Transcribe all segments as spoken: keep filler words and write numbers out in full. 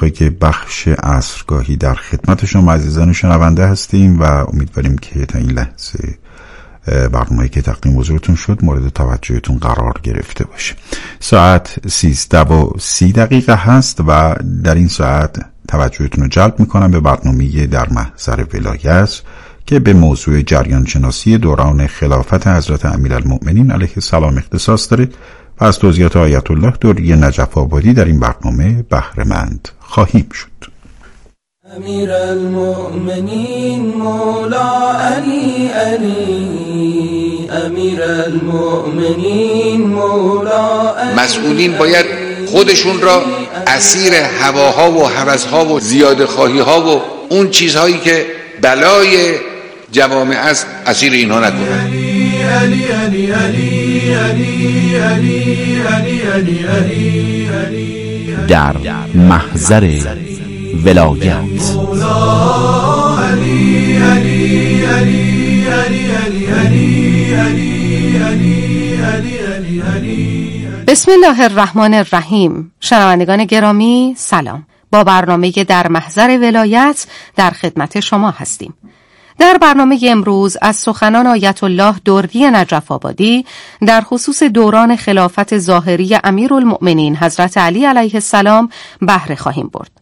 میخوای که بخش عصرگاهی در خدمت شما عزیزان شنونده هستیم و امیدواریم که تا این لحظه برنامه‌ای که تقدیم حضورتون شد مورد توجهتون قرار گرفته باشه. ساعت سیزده و سی دقیقه هست و در این ساعت توجهتون رو جلب میکنم به برنامه در محضر ولایت که به موضوع جریان شناسی دوران خلافت حضرت امیرالمؤمنین علیه السلام اختصاص داره و از توضیحات آیت الله دوری نجف آبادی در این برنامه بهره مند خواهیم شد. امیرالمؤمنین مولا علی علی امیرالمؤمنین مولا علی. مسئولین باید خودشون را اسیر هواها و هوسها و زیاده خواهی ها و اون چیزهایی که بلای جوامع است اسیر اینها نکنند. در محضر ولایت بسم الله الرحمن الرحیم. شنوندگان گرامی سلام. با برنامه در محضر ولایت در خدمت شما هستیم. در برنامه امروز از سخنان آیت الله دردی نجف آبادی در خصوص دوران خلافت ظاهری امیرالمؤمنین حضرت علی علیه السلام بهره خواهیم برد.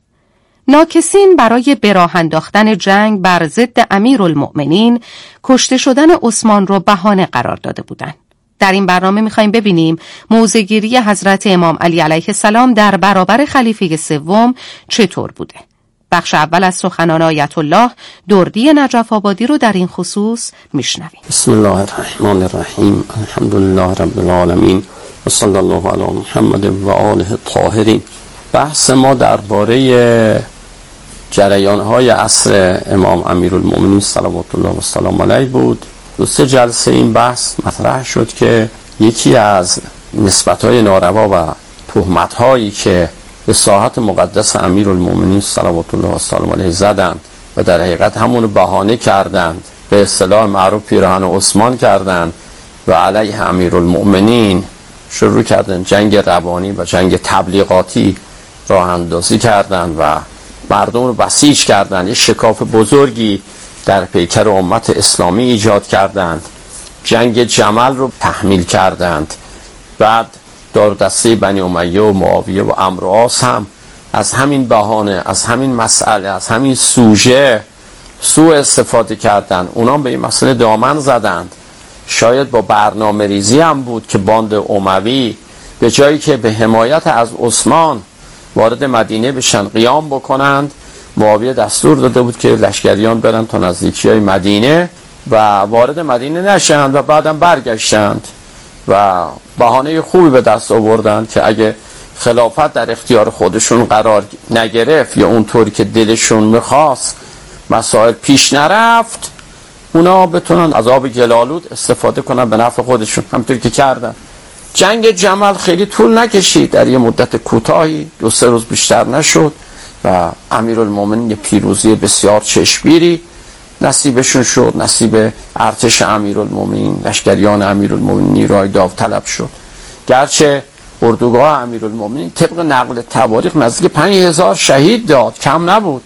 ناکسین برای به راه انداختن جنگ بر ضد امیرالمؤمنین کشته شدن عثمان را بهانه قرار داده بودند. در این برنامه می‌خوایم ببینیم موضع‌گیری حضرت امام علی علیه السلام در برابر خلیفه سوم چطور بوده. بخش اول از سخنان آیت الله دردی نجف آبادی رو در این خصوص میشنویم. بسم الله الرحمن الرحیم. الحمدلله رب العالمین و صلی الله علی محمد و آله الطاهرین. بحث ما درباره جریان‌های عصر امام امیرالمؤمنین صلوات الله و سلام علیه بود. دو سه جلسه این بحث مطرح شد که یکی از نسبت‌های ناروا و تهمت‌هایی که به ساحت مقدس امیرالمؤمنین صلوات الله و سلام علیه زدند و در حقیقت همون بهانه کردند، به اصطلاح معروف پیراهن عثمان کردند و علیه امیرالمؤمنین شروع کردند جنگ روانی و جنگ تبلیغاتی راه اندازی کردند و مردم رو بسیج کردند. یک شکاف بزرگی در پیکر امت اسلامی ایجاد کردند. جنگ جمل رو تحمیل کردند. بعد دار دسته بنی امیه و معاویه و عمرو و عاص هم از همین بهانه، از همین مسئله، از همین سوژه سوء استفاده کردند. اونا به این مسئله دامن زدند. شاید با برنامه ریزی هم بود که باند اموی به جایی که به حمایت از عثمان وارد مدینه بشن، قیام بکنند، معاویه دستور داده بود که لشکریان برن تا نزدیکی های مدینه و وارد مدینه نشند و بعدم برگشتند و بهانه خوبی به دست آوردند که اگه خلافت در اختیار خودشون قرار نگرفت یا اونطوری که دلشون میخواست مسائل پیش نرفت، اونا بتونن از آب گلالود استفاده کنن به نفع خودشون، همونطوری که کردن. جنگ جمل خیلی طول نکشید، در یه مدت کوتاهی، دو سه روز بیشتر نشد و امیرالمومنین یه پیروزی بسیار چشمگیری نصیبشون شد، نصیب ارتش امیرالمومنین، لشکریان امیرالمومنین نیروهای داوطلب شد. گرچه اردوگاه امیرالمومنین طبق نقل تواریخ نزدیک پنج هزار شهید داد، کم نبود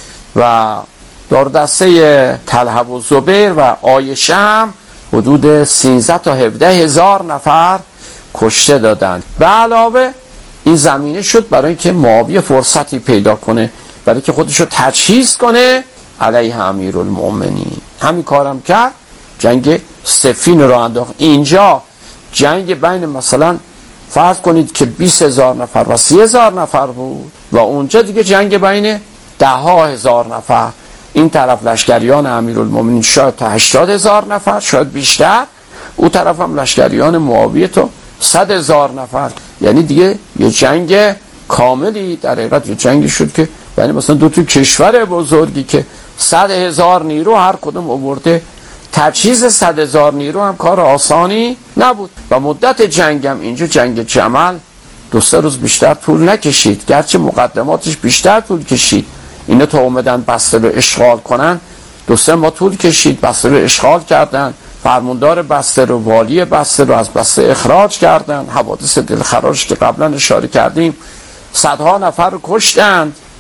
و دار دسته طلحه و زبیر و عایشه هم حدود سیزده تا هفده هزار نفر کشته دادند. به علاوه این زمینه شد برای اینکه معاویه فرصتی پیدا کنه برای که خودش رو تجهیز کنه علیه امیرالمؤمنین. همین کارم کرد، جنگ صفین رو انداخت. اینجا جنگ بین مثلا فرض کنید که بیست هزار نفر و سی هزار نفر بود و اونجا دیگه جنگ بین ده ها هزار نفر. این طرف لشکریان امیرالمؤمنین شاید تا هشتاد هزار نفر، شاید بیشتر. اون طرف هم لشکریان معاویه تا صد هزار نفر. یعنی دیگه یه جنگ کاملی در حقیقت یه جنگی شد که یعنی مثلا دو تا کشور بزرگی که صد هزار نیرو هر کدوم آورده، تجهیز صد هزار نیرو هم کار آسانی نبود و مدت جنگم اینجا جنگ جمل دو سه روز بیشتر طول نکشید، گرچه مقدماتش بیشتر طول کشید. اینا تا اومدن بسته رو اشغال کنن دو سه ماه طول کشید. بسته رو اشغال کردن، فرماندار بسته رو، والی بسته رو از بسته اخراج کردن. حوادث دلخراش که قبلا اشاره کردیم، صدها نفر رو کشتند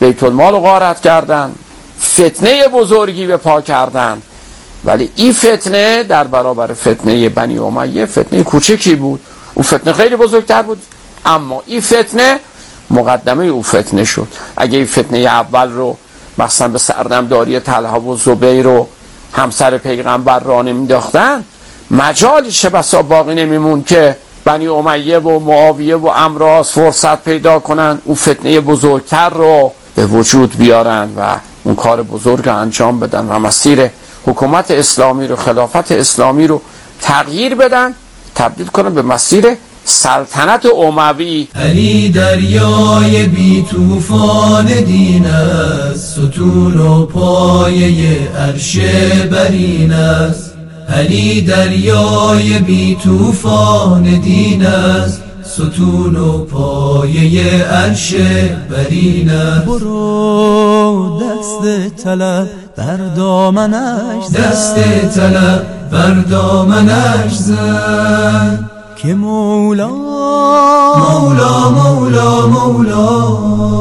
بیت المال رو غارت کردن، فتنه بزرگی به پا کردن، ولی این فتنه در برابر فتنه بنی امیه فتنه کوچکی بود. اون فتنه خیلی بزرگتر بود، اما این فتنه مقدمه او فتنه شد. اگه این فتنه اول رو مثلا به سردمداری طلحه و زبیر رو همسر پیغمبر را نمیداختن، مجالی چه بسا باقی نمیمون که بنی امیه و معاویه و امراض فرصت پیدا کنن اون فتنه بزرگتر رو به وجود بیارن و اون کار بزرگ رو انجام بدن و مسیر حکومت اسلامی رو، خلافت اسلامی رو تغییر بدن، تبدیل کنن به مسیر سلطنت اموی. علی دریای بی طوفان دین است، ستون و پایه عرش برین است. علی دریای بی طوفان دین است، ستون و پایه عرش برین است. برو دست طلب بر دامنش زن، دست طلب بر دامنش زن، که مولا مولا مولا مولا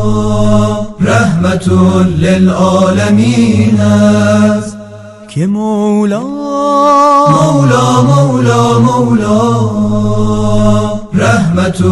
رحمت للعالمین است. که مولا مولا مولا مولا رحمت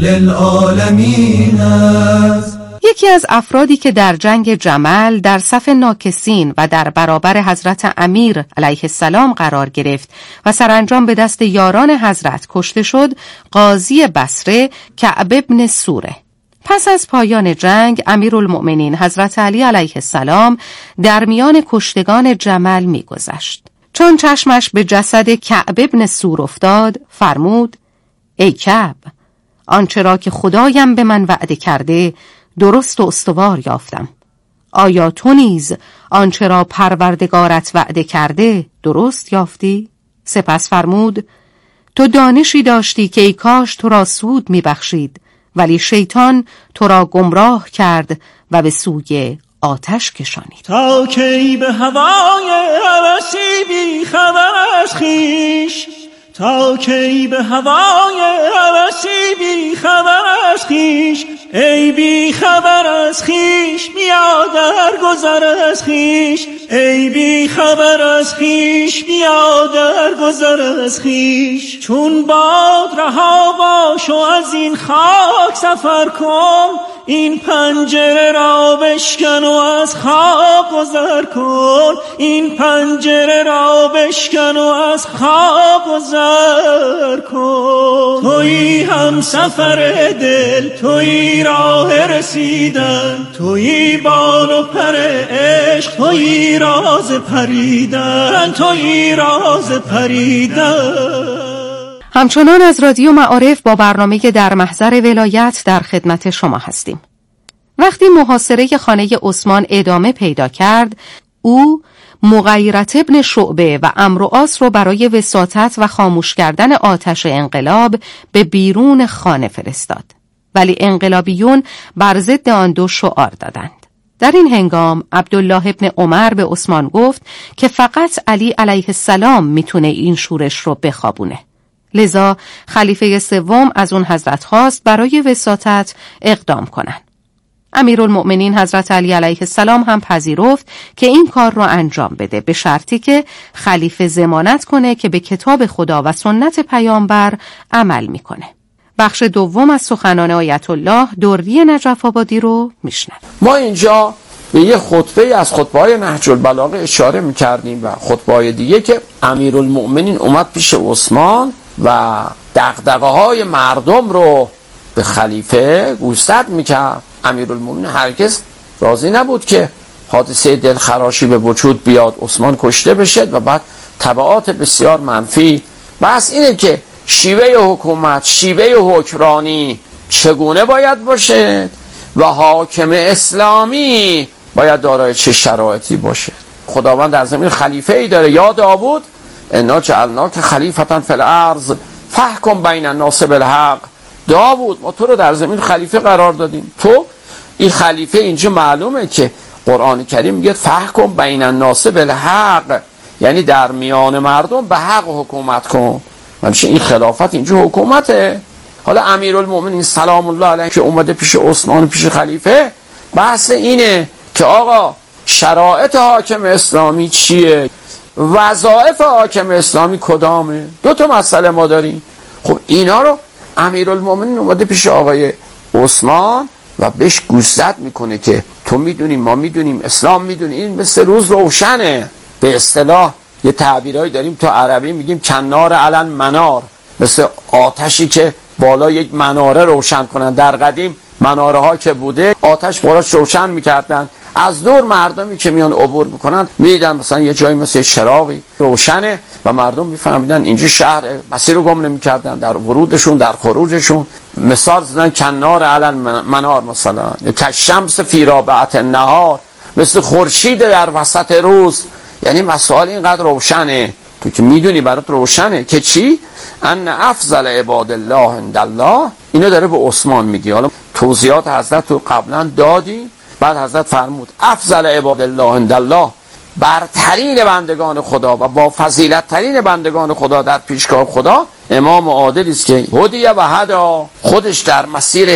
للعالمین است. یکی از افرادی که در جنگ جمل در صف ناکسین و در برابر حضرت امیر علیه السلام قرار گرفت و سرانجام به دست یاران حضرت کشته شد، قاضی بصره کعب بن سوره. پس از پایان جنگ امیرالمؤمنین حضرت علی علیه السلام در میان کشتگان جمل می‌گذشت. چون چشمش به جسد کعب بن سور افتاد، فرمود: ای کعب، آنچه را که خدایم به من وعده کرده درست و استوار یافتم. آیا تو نیز آنچه را پروردگارت وعده کرده درست یافتی؟ سپس فرمود: تو دانشی داشتی که ای کاش تو را سود میبخشید، ولی شیطان تو را گمراه کرد و به سوی آتش کشانید. تا کی به هوای هوسی بی خبر از خویش، تا کی به هوای هوسی بی خبر از خویش، ای بی خبر از خویش بیا در گذر از خویش، ای بی خبر از خویش بیا در گذر از خویش. چون باد رها باش و از این خاک سفر کن، این پنجره را بشکن و از خاک گذر کن، این پنجره را بشکن و از خاک گذر کن. تویی هم سفر دل، تویی راه رسیدن، تویی بال و پر عشق، تویی راز پریدن، تویی راز پریدن. همچنان از رادیو معارف با برنامه در محضر ولایت در خدمت شما هستیم. وقتی محاصره خانه عثمان ادامه پیدا کرد، او مغیرت ابن شعبه و عمرو عاص رو برای وساطت و خاموش کردن آتش انقلاب به بیرون خانه فرستاد. ولی انقلابیون بر ضد آن دو شعار دادند. در این هنگام عبدالله ابن عمر به عثمان گفت که فقط علی علیه السلام میتونه این شورش رو بخوابونه. لذا خلیفه سوم از اون حضرت خواست برای وساطت اقدام کنند. امیرالمؤمنین حضرت علی علیه السلام هم پذیرفت که این کار را انجام بده، به شرطی که خلیفه ضمانت کنه که به کتاب خدا و سنت پیامبر عمل میکنه. بخش دوم از سخنان آیت الله دری نجف آبادی رو میشنویم. ما اینجا به یه خطبه از خطبه‌های نهج البلاغه اشاره میکردیم و خطبه‌های دیگه که امیرالمؤمنین اومد پیش عثمان و دغدغه‌های مردم رو به خلیفه گوشزد میکرد. امیرالمؤمنین هرگز راضی نبود که حادثه دلخراشی به وجود بیاد، عثمان کشته بشه و بعد تبعات بسیار منفی. بس اینه که شیوه حکومت، شیوه حکمرانی چگونه باید باشه و حاکم اسلامی باید دارای چه شرایطی باشه. خداوند در زمین خلیفه ای داره، یا داوود انا جعلناک خلیفة فی الارض فاحکم بین الناس بالحق. داوود ما تو رو در زمین خلیفه قرار دادیم، تو این خلیفه اینجا معلومه که قرآن کریم میگه فاحکم بین الناس بالحق، یعنی در میان مردم به حق حکومت کن. منشه این خلافت اینجا حکومته. حالا امیرالمؤمنین سلام الله علیه که اومده پیش عثمان پیش خلیفه بحث اینه که آقا شرایط حاکم اسلامی چیه، وظایف حاکم اسلامی کدامه. دو تا مسئله ما داریم. خب اینا رو امیرالمومنین اومده پیش آقای عثمان و بهش گوشزد میکنه که تو میدونی، ما میدونیم، اسلام میدونی، این مثل روز روشنه. به اصطلاح یه تعبیرایی داریم تو عربی میگیم کنار علن منار، مثل آتشی که بالا یک مناره روشن کنن. در قدیم مناره ها که بوده آتش بالاش روشن میکردن، از دور مردمی که میان عبور میکنن میدیدن مثلا یه جایی مثل چراغی روشنه و مردم میفهمیدن اینجا شهر، مسیر رو گم نمیکردن در ورودشون در خروجشون. مثال زدن کنار علن منار، مثلا کشمس فی رابعه النهار، مثل خورشید در وسط روز. یعنی مسائل اینقدر روشنه، تو که میدونی برات روشنه که چی؟ ان افضل عباد الله عند الله. اینو داره به عثمان میگه. حالا توضیحات حضرت رو قبلا دادیم. بعد حضرت فرمود افضل عباد الله عند الله، برترین بندگان خدا و با فضیلت ترین بندگان خدا در پیشگاه خدا امام عادلی است که هدیه و هدا، خودش در مسیر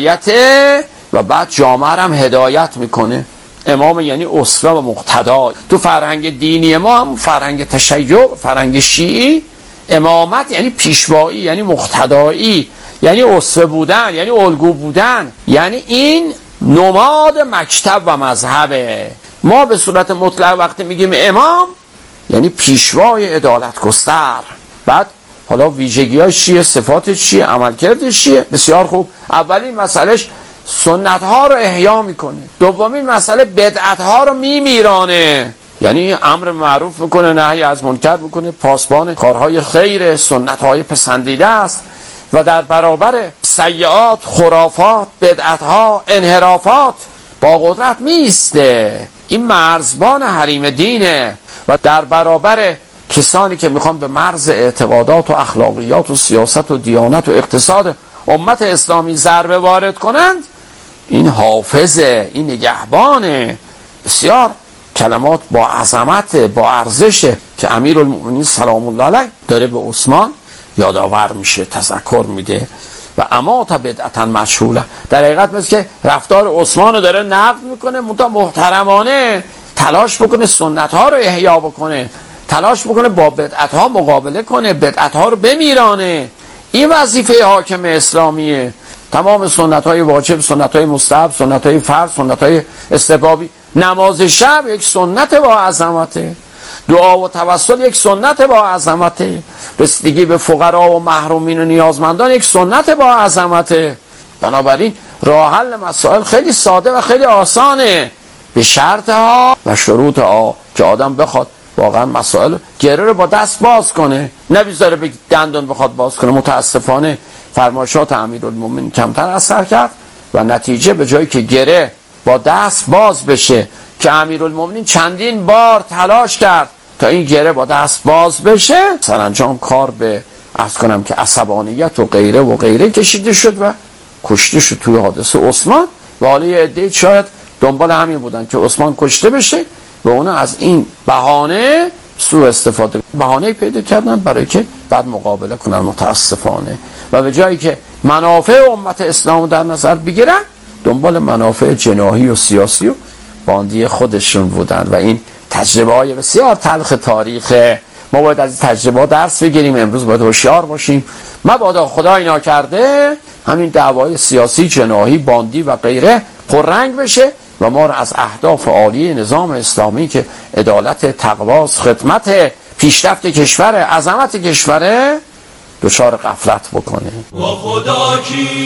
هدایته و بعد جامعه هم هدایت میکنه. امام یعنی اسوه و مقتدا. تو فرهنگ دینی ما هم فرهنگ تشیع، فرهنگ شیعی، امامت یعنی پیشوایی، یعنی مقتدایی، یعنی اسوه بودن، یعنی الگو بودن، یعنی این نماد مکتب و مذهبه. ما به صورت مطلق وقتی میگیم امام یعنی پیشوای عدالت گستر. بعد حالا ویژگی‌هاش چیه، صفاتش چیه، عملکردش چیه؟ بسیار خوب. اولین مسئلهش سنت ها رو احیا میکنه. دومین مسئله بدعت ها رو میمیرانه، یعنی امر معروف میکنه، نهی از منکر میکنه، پاسبان کارهای خیر، سنت های پسندیده است و در برابر سیئات، خرافات، بدعت ها، انحرافات با قدرت میسته. این مرزبان حریم دینه و در برابر کسانی که میخوان به مرز اعتقادات و اخلاقیات و سیاست و دیانت و اقتصاد امت اسلامی ضربه وارد کنند، این حافظه، این نگهبانه. بسیار کلمات با عظمت، با ارزشه که امیرالمومنین سلام الله علیه داره به عثمان یادآور میشه، تذکر میده. و اما تا بدعتا مشهوله، در حقیقت مثل که رفتار عثمان رو داره نقد میکنه، منتها محترمانه تلاش بکنه سنت ها رو احیا بکنه، تلاش بکنه با بدعت ها مقابله کنه، بدعت ها رو بمیرانه. این وظیفه حاکم اسلامیه. تمام سنت های واجب، سنت های مستحب، سنت های فرض، سنت های استحبابی. نماز شب یک سنت با عظمته، دعا و توسل یک سنت با عظمته، رسیدگی به فقرا و محرومین و نیازمندان یک سنت با عظمته. بنابراین راه حل مسائل خیلی ساده و خیلی آسانه، به شرط ها و شروط ها که آدم بخواد واقعا مسائل گره رو با دست باز کنه، نمیذاره به دندون بخواد باز کنه. متاسفانه فرمایشات امیرالمومنین کمتر اثر کرد و نتیجه به جایی که گره با دست باز بشه، که امیرالمومنین چندین بار تلاش کرد تا این گره با دست باز بشه، سرانجام کار به عرض کنم که عصبانیت و غیره و غیره کشیده شد و کشته شد توی حادثه عثمان. و حالا یه عده شاید دنبال همین بودن که عثمان کشته بشه و اونا از این بهانه سوء استفاده، بهانه پیدا کردن برای که بعد مقابله کنن. متاسفانه و به جایی که منافع امت اسلام در نظر بگیرن، دنبال منافع جناحی و سیاسی و باندی خودشون بودن. و این تجربه های بسیار تلخ تاریخه. ما باید از این تجربه درس بگیریم. امروز باید هوشیار باشیم، مبادا خدای ناکرده همین دعوای سیاسی، جناحی، باندی و غیره پررنگ بشه و ما را از اهداف عالی نظام اسلامی که عدالت، تقواست، خدمت، پیشرفت کشور، عظمت کشوره، دچار غفلت بکنه. و خدا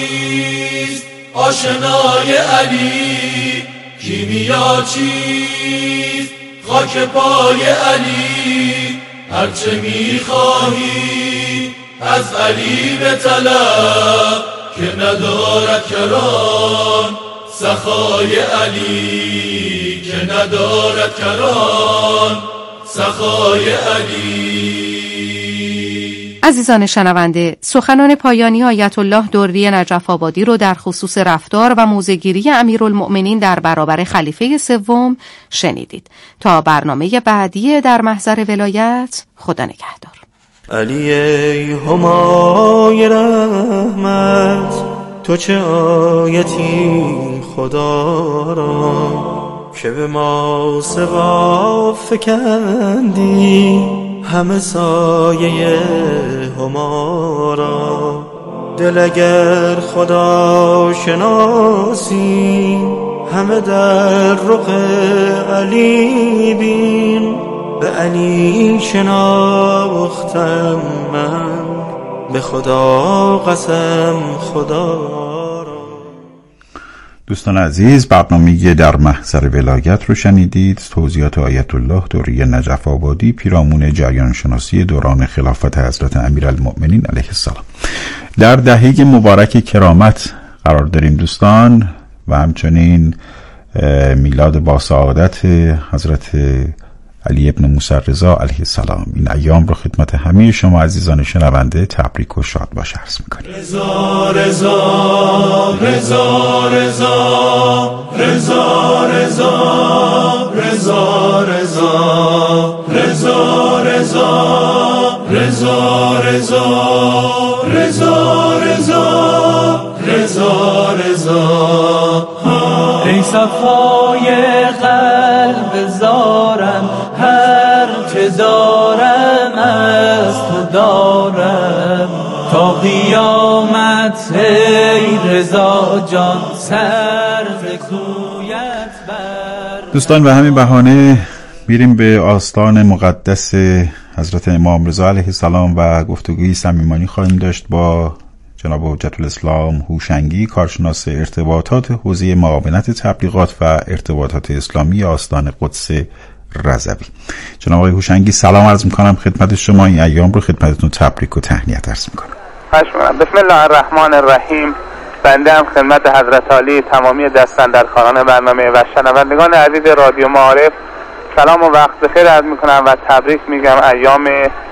کیست آشنای علی، کیمیا چیست خاک پای علی، هرچه میخواهی از علی به طلب، که ندارد کران سخای علی، که ندارد کران سخای علی. عزیزان شنونده، سخنان پایانی آیت الله دوری نجف آبادی رو در خصوص رفتار و موضع‌گیری امیرالمؤمنین در برابر خلیفه سوم شنیدید. تا برنامه بعدی در محضر ولایت، خدا نگهدار. علی ای همای رحمت، تو چه آیتی خدا را که به ما سوا فکندی، همه سایه هما را. دل اگر خدا شناسی همه در رخ علی بین، به علی شناختم من به خدا قسم خدا را. دوستان عزیز، برنامه در محضر ولایت رو شنیدید. توضیحات آیت الله دوری نجف آبادی، پیرامون جریان شناسی دوران خلافت حضرت امیرالمؤمنین علیه السلام. در دهه مبارک کرامت قرار داریم دوستان، و همچنین میلاد با سعادت حضرت علی ابن موسی رضا علیه السلام. این ایام رو خدمت همه شما عزیزان شنونده تبریک و شاد باش عرض می‌کنیم. رضا رضا رضا رضا رضا رضا رضا رضا رضا رضا رضا رضا رضا رضا رضا رضا. ای صفای قلب زارم، هر چه دارم از تو دارم تا قیامت. ای رضا جان سر ز کویت بر. دوستان به همین بهانه میریم به آستان مقدس حضرت امام رضا علیه السلام و گفتگوی صمیمانه خواهیم داشت با جناب حجت الاسلام هوشنگی، کارشناس ارتباطات حوزه معاونت تبلیغات و ارتباطات اسلامی آستان قدس رضوی. جناب آقای هوشنگی سلام عرض میکنم خدمت شما. این ایام رو خدمتتون تبریک و تهنیت عرض میکنم. بسم الله الرحمن الرحیم. بنده هم خدمت حضرت عالی، تمامی دستاندرکاران برنامه و شنوندگان عزیز رادیو معارف سلام و وقت بخیر عرض میکنم و تبریک میگم ایام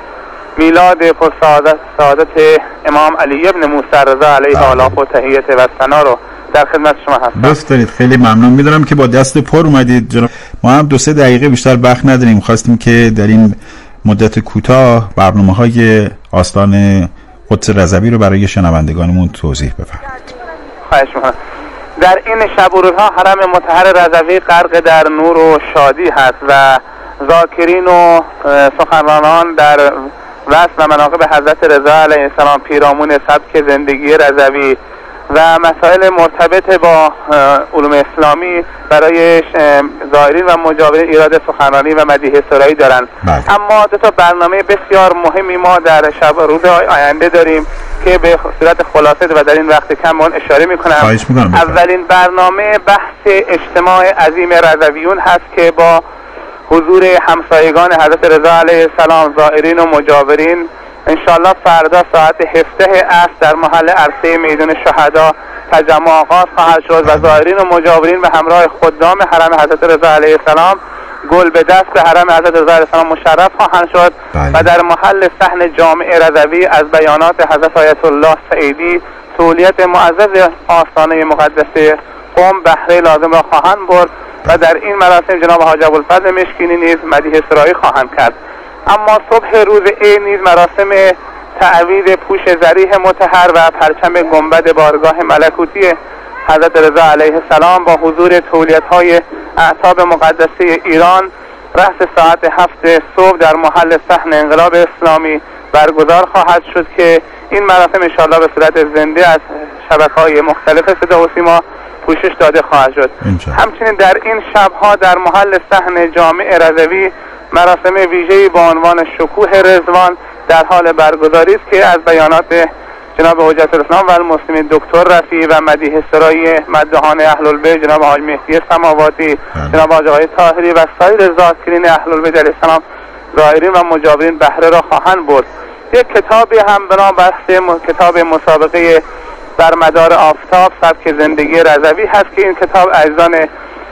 میلاد پرسعادت سعادت امام علی ابن موسی رضا علیه آلاف و تحیت و ثنا رو در خدمت شما هستم. دوست دارید، خیلی ممنون. میدونم که با دست پر اومدید جناب. ما هم دو سه دقیقه بیشتر وقت نداریم، خواستیم که در این مدت کوتاه برنامه‌های آستان قدس رضوی رو برای شنوندگانمون توضیح بفرمایید. خواهش می‌کنم. در این شب و روزها حرم مطهر رضوی غرق در نور و شادی هست و ذاکرین و سخنرانان در وصف و مناقب حضرت رضا علیه السلام، پیرامون سبک زندگی رضوی و مسائل مرتبط با علوم اسلامی برای زائرین و مجاورین ایراد سخنرانی و مدیح سرایی دارند. اما دو تا برنامه بسیار مهمی ما در شب و روز آینده داریم که به صورت خلاصه و در این وقت کم اون اشاره میکنم. اولین برنامه بحث اجتماع عظیم رضویون هست که با حضور همسایگان حضرت رضا علیه السلام، زائرین و مجاورین، انشالله فردا ساعت هفده عصر در محل عرصه میدان شهدا تجمع آغاز خواهد شد و زائرین و مجاورین به همراه خدام حرم حضرت رضا علیه السلام گل به دست به حرم حضرت رضا علیه السلام مشرف خواهند شد و در محل صحن جامع رضوی از بیانات حضرت آیت الله سعیدی تولیت معزز آستانه مقدسه قم بهره لازم را خواهند برد و در این مراسم جناب حاج ابوالفضل مشکینی نیز مدیح سرایی خواهند کرد. اما صبح روز عید نیز مراسم تعویض پوش ذریح مطهر و پرچم گنبد بارگاه ملکوتی حضرت رضا علیه السلام با حضور تولیت‌های اعتاب مقدسه ایران رأس ساعت هفت صبح در محل صحن انقلاب اسلامی برگزار خواهد شد که این مراسم انشاءالله به صورت زنده از شبکه‌های مختلف صدا و سیما پوشش داده خواهد شد. همچنین در این شبها در محل صحن جامع رضوی مراسم ویژه‌ای با عنوان شکوه رضوان در حال برگزاری است که از بیانات جناب حجت الاسلام و المسلمین دکتر رفیعی و مدیح سرای مدحان اهل البیت جناب حاج مهدی سماواتی، جناب حاج آقای طاهری و سایر ذاکرین اهل البیت علیه السلام زائرین و مجاورین بهره را خواهند برد. یک کتابی هم به نام بحث کتاب مسابقه بر مدار آفتاب سبک زندگی رضوی هست که این کتاب عزیزان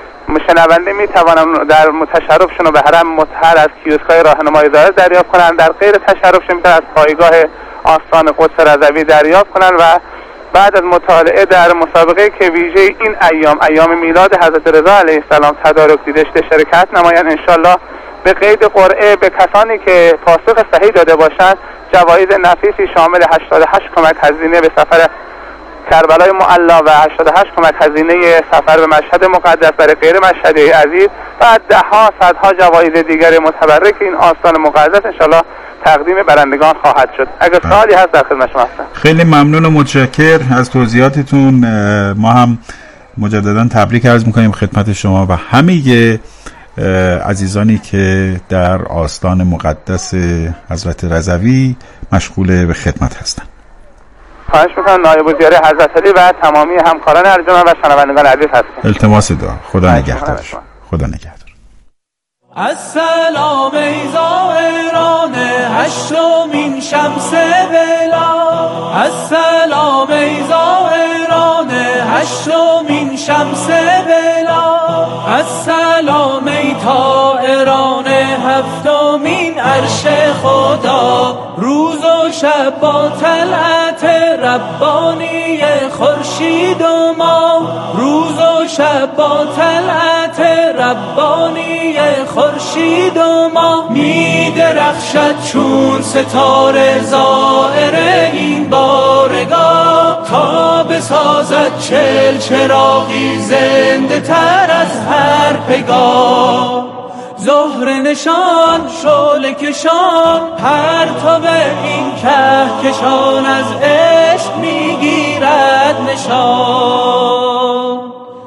شنونده می توانند در تشرفشون به حرم مطهر از کیوسک‌های راهنمای زائر دریافت کنند، در غیر تشرفشون میتونن از پایگاه آستان قدس رضوی دریافت کنند و بعد از مطالعه در مسابقه که ویژه این ایام ایام میلاد حضرت رضا علیه السلام تدارک دیده شده شرکت نمایند. انشالله به قید قرعه به کسانی که پاسخ صحیح داده باشند جوایز نفیسی شامل هشتاد و هشت کمک هزینه به سفر کربلای معلا و هشتاد و هشت کمک هزینه سفر به مشهد مقدس برای غیر مشهدی عزیز و ده ها صدها جوایز دیگر متبرک این آستان مقدس انشالله تقدیم برندگان خواهد شد. اگر سوالی هست در خدمت شما هستم. خیلی ممنون و متشکر از توضیحاتتون. ما هم مجددا تبریک عرض میکنیم خدمت شما و همه عزیزانی که در آستان مقدس حضرت رضوی مشغول به خدمت هستند. خواهش میکنم نایب الزیاره حضرت علی و تمامی همکاران ارجمند و شنوندگان عزیز هستیم. التماس دعا. خدا نگهدار. خدا نگهدار. السلام ای زائران هشتمین شمس بلا، السلام ای زائران هشتمین شمس بلا، السلام ای طائران هفتمین عرش خدا، روز و شب با طلعت ربانی خورشید و ماه، روز و شب با طلعت ربانی خورشید و ماه، می درخشد چون ستاره زائر این بارگاه، تا بسازد چل چراغی زنده تر از هر پگاه، زهر نشان شعله کشان پرتاب این کهکشان از عشق میگیرد نشان.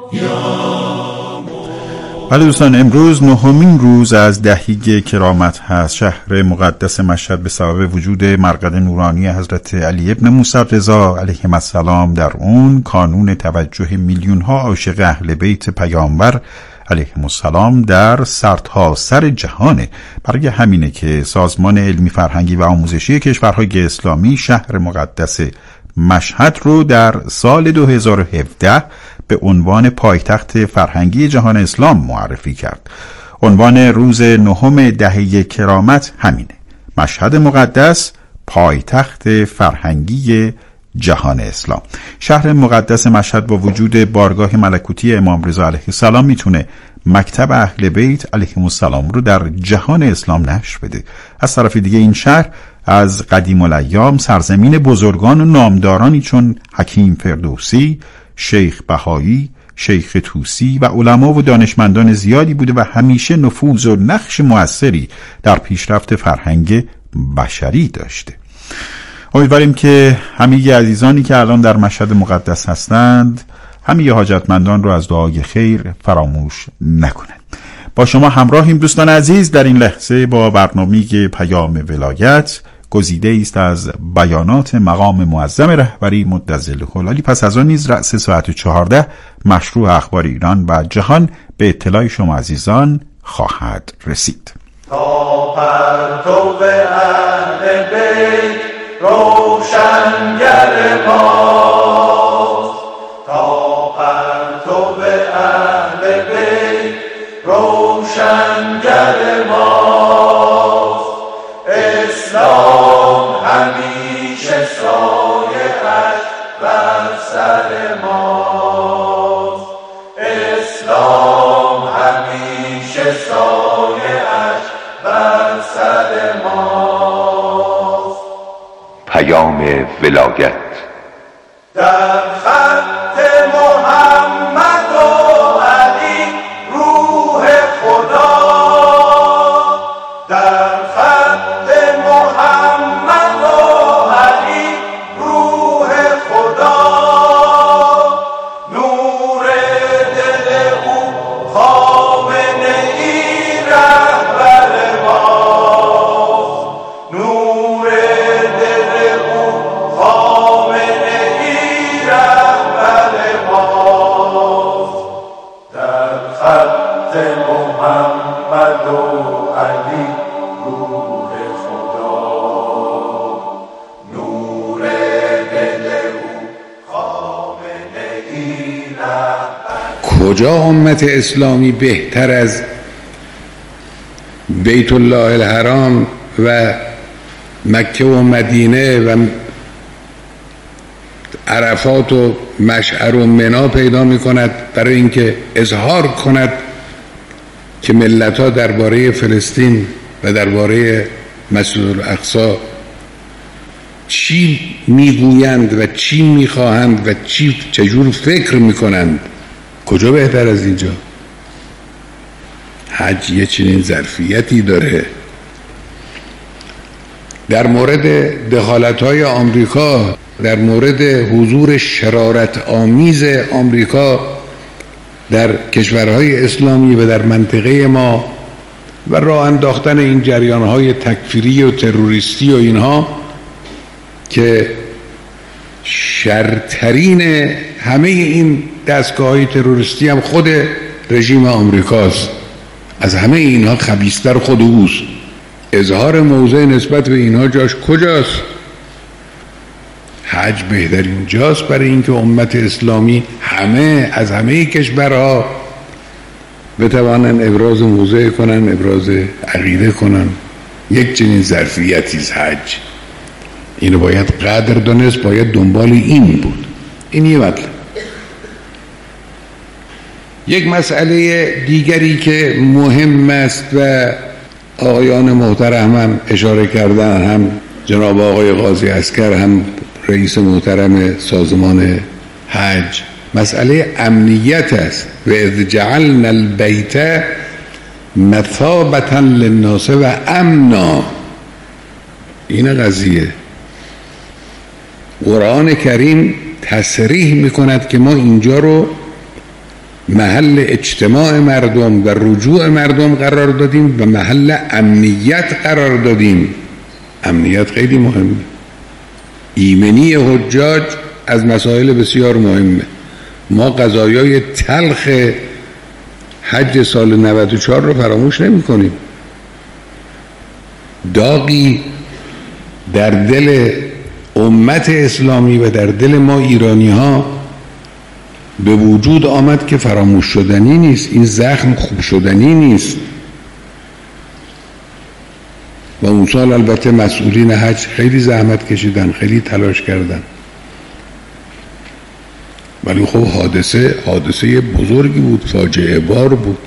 بله دوستان، امروز نهمین روز از دهیگ کرامت هست. شهر مقدس مشهد به سبب وجود مرقد نورانی حضرت علی ابن موسی رضا علیه السلام در اون کانون توجه میلیون ها عاشق اهل بیت پیامبر علیه السلام در سرتا سر جهانه. برای همینه که سازمان علمی فرهنگی و آموزشی کشورهای اسلامی شهر مقدس مشهد رو در سال دو هزار و هفده به عنوان پایتخت فرهنگی جهان اسلام معرفی کرد. عنوان روز نهم دهه کرامت همینه: مشهد مقدس پایتخت فرهنگی جهان اسلام. شهر مقدس مشهد با وجود بارگاه ملکوتی امام رضا علیه السلام میتونه مکتب اهل بیت علیهم السلام رو در جهان اسلام نشر بده. از طرف دیگه این شهر از قدیم الایام سرزمین بزرگان و نامدارانی چون حکیم فردوسی، شیخ بهایی، شیخ طوسی و علما و دانشمندان زیادی بوده و همیشه نفوذ و نقش مؤثری در پیشرفت فرهنگ بشری داشته. امیدواریم که همه عزیزانی که الان در مشهد مقدس هستند همه حاجتمندان رو از دعای خیر فراموش نکنند. با شما همراهیم دوستان عزیز در این لحظه با برنامه پیام ولایت، گزیده است از بیانات مقام معظم رهبری مدظل هلالی. پس از آن نیز رأس ساعت چهارده مشروع اخبار ایران و جهان به اطلاع شما عزیزان خواهد رسید. تا پرتو اهل بیت روشنگر ماست، تا پرتو اهل بیت روشنگر ماست، اسلام همیشه سایه‌اش بر سر ماست، اسلام همیشه سایه‌اش بر سر ماست. پیام ولایت در خط محمد و علی روح خدا، در خط محمد و علی روح خدا، نور دل او خامنه ای رهبر ماست، نور دل او خامنه ای رهبر ماست، در خط محمد و علی روح خدا، نور دل او خامنه ای رهبر. کجا امت اسلامی بهتر از بیت الله الحرام و مکه و مدینه و عرفات و مشعر و منا پیدا می کند برای اینکه اظهار کند که ملت ها درباره فلسطین و درباره مسجد الاقصی چی میگویند و چی میخواهند و چی چجور فکر میکنند، کجا بهتر از اینجا؟ حج یه چنین ظرفیتی داره. در مورد دخالت‌های آمریکا، در مورد حضور شرارت آمیز آمریکا در کشورهای اسلامی و در منطقه ما و راه انداختن این جریان‌های تکفیری و تروریستی و اینها که شرترین همه این دستگاه‌های تروریستی هم خود رژیم آمریکاست، از همه اینها خبیث‌تر خود اوست. اظهار موضع نسبت به اینها جاش کجاست؟ حج بهترین جاست برای اینکه امت اسلامی همه از همه کشورها بتوانن ابراز موضع کنن، ابراز عقیده کنن. یک چنین ظرفیتی است حج. اینو باید قدر دانست، باید دنبال این بود. این یه مطلب. یک مسئله دیگری که مهم است و آقایان محترم هم اشاره کردن، هم جناب آقای قاضی عسکر هم رئیس محترم سازمان حج، مسئله امنیت است. و اذ جعلنا البیت مثابة للناس و امنا. این قضیه قرآن کریم تصریح میکند که ما اینجا رو محل اجتماع مردم و رجوع مردم قرار دادیم و محل امنیت قرار دادیم. امنیت خیلی مهمه. ایمنی حجاج از مسائل بسیار مهمه. ما قضایای تلخ حج سال نود و چهار رو فراموش نمی کنیم. داغی در دل امت اسلامی و در دل ما ایرانی ها به وجود آمد که فراموش شدنی نیست. این زخم خوب شدنی نیست. و اون سال البته مسئولین حج خیلی زحمت کشیدن، خیلی تلاش کردن، ولی خب حادثه حادثه بزرگی بود، فاجعه بار بود.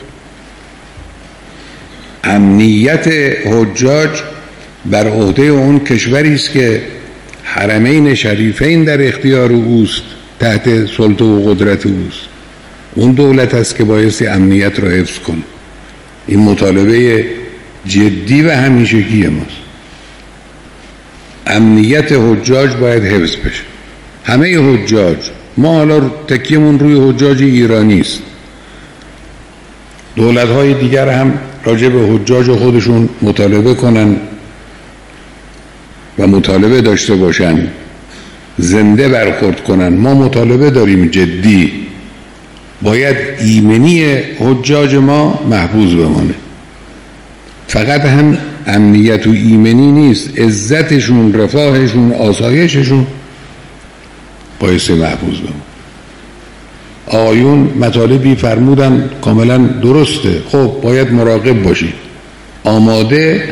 امنیت حجاج بر عهده اون کشوری است که حرمین شریفین در اختیار اوست، تحت سلطه و قدرت اوست. اون دولت است که بایستی امنیت را حفظ کنه. این مطالبه جدی و همیشگی ماست. امنیت حجاج باید حفظ بشه. همه حجاج، ما حالا تکیمون روی حجاج ایرانی است. دولت‌های دیگر هم راجع به حجاج خودشون مطالبه کنن و مطالبه داشته باشن، زنده برخورد کنن. ما مطالبه داریم جدی. باید ایمنی حجاج ما محفوظ بمانه. فقط هم امنیت و ایمنی نیست، عزتشون، رفاهشون، آسایششون بایستی محفوظ بمانه. آقایون مطالبی فرمودن کاملا درسته. خب باید مراقب باشید، آماده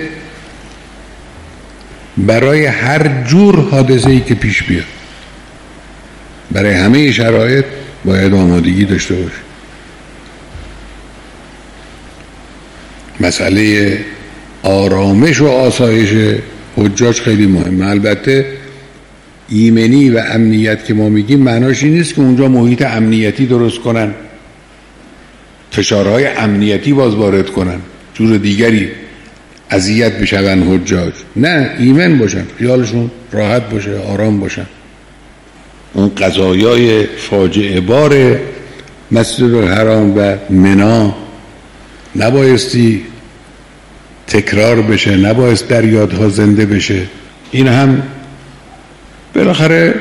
برای هر جور حادثه‌ای که پیش بیاد. برای همه شرایط باید آمادگی داشته باشید. مسئله آرامش و آسایش حجاج خیلی مهمه. البته ایمنی و امنیت که ما میگیم معناش این نیست که اونجا محیط امنیتی درست کنن، فشارهای امنیتی باز وارد کنن، جور دیگری اذیت بشون حجاج. نه، ایمن باشن، خیالشون راحت باشه، آرام باشن. اون قضایای فاجعه بار مسجد الحرام و منی نبایستی تکرار بشه، نبایست در یادها زنده بشه. این هم بالاخره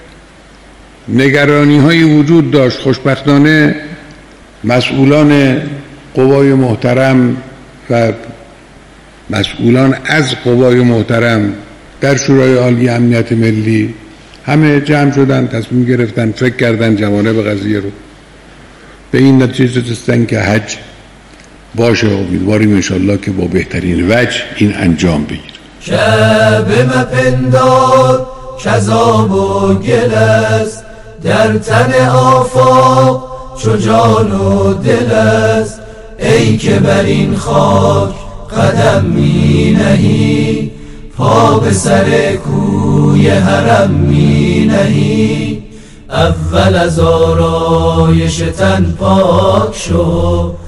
نگرانی های وجود داشت. خوشبختانه مسئولان قوای محترم و مسئولان از قوای محترم در شورای عالی امنیت ملی همه جمع شدن، تصمیم گرفتن، فکر کردن جوانب قضیه رو، به این نتیجه رسیدن که حج باشه. امیدواریم انشالله که با بهترین وجه این انجام بگیره. شب مپندار کذاب و گل است، در تن آفاق چو جان و دل است. ای که بر این خاک قدم می نهی، پا به سر کوی حرم می نهی، اول از آرایش تن پاک شو،